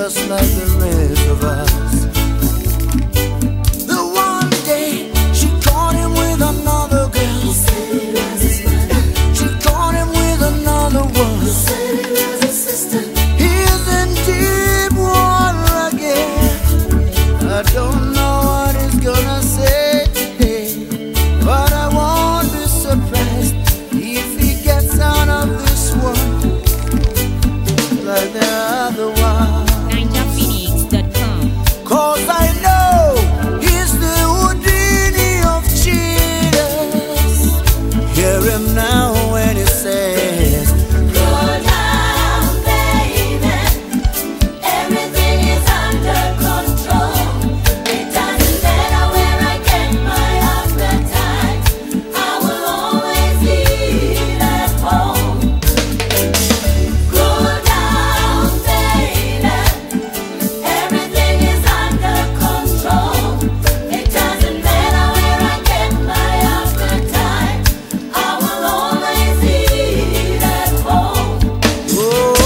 just like the rest of us. The one day she caught him with another girl. He said he was his mother. She caught him with another one. He said he was his sister. He's in deep water again. I don't know what he's gonna say today, but I won't be surprised if he gets out of this one like the other one. NinjaPhoenix.com. 'Cause I know he's the Houdini of cheaters. Hear him now when he says, Go down, baby. Everything is under control. It doesn't matter where I get my appetite. I will always eat at home. Go down, baby. Everything is under control. It doesn't matter where I get my appetite. I will always eat at home. oh,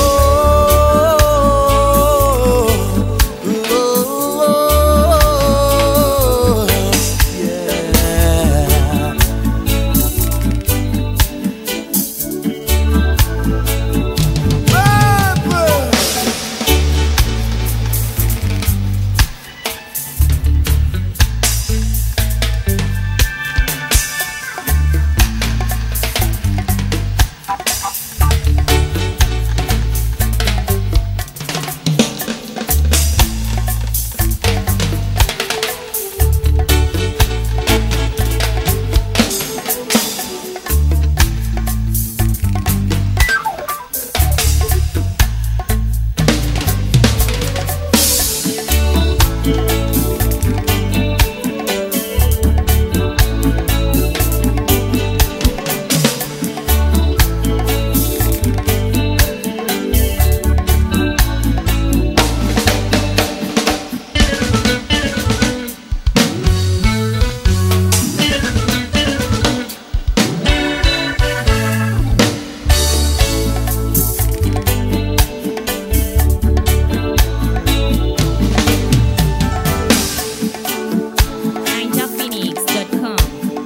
NinjaPhoenix.com.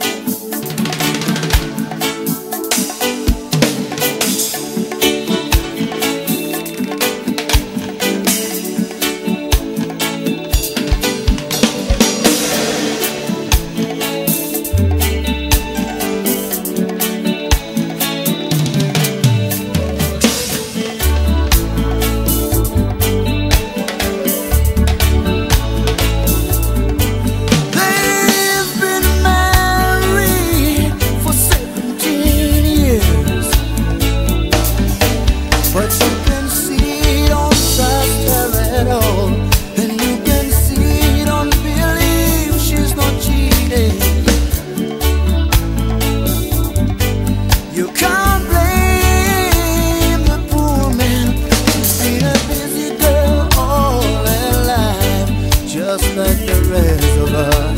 they've been married for 17 years, but you can see don't trust her at all, and you can see don't believe she's not cheating. You can't blame the poor man. She's been a busy girl all her life, just like the rest of us.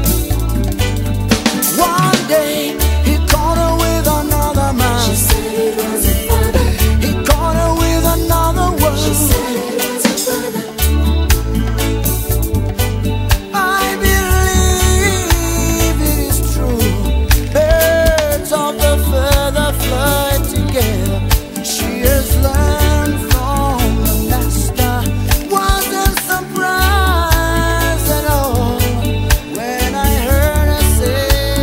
One day he caught her with another man. She said it was her father. He caught her with another one. She said it was her father. I believe it is true. Birds of the feather fly together. She has learned from the master. Wasn't surprised at all when I heard her say,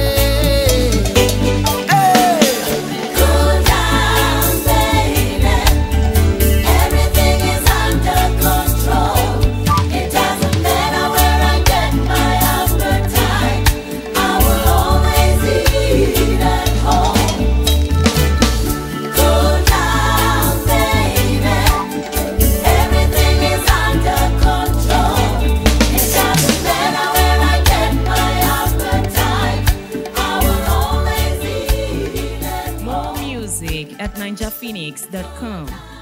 hey, Go down, baby. Everything is under control. It doesn't matter where I get my appetite. I will always eat at home. Go down, baby. Everything is under control. It doesn't matter where I get my appetite. I will always eat at home. More music at NinjaPhoenix.com.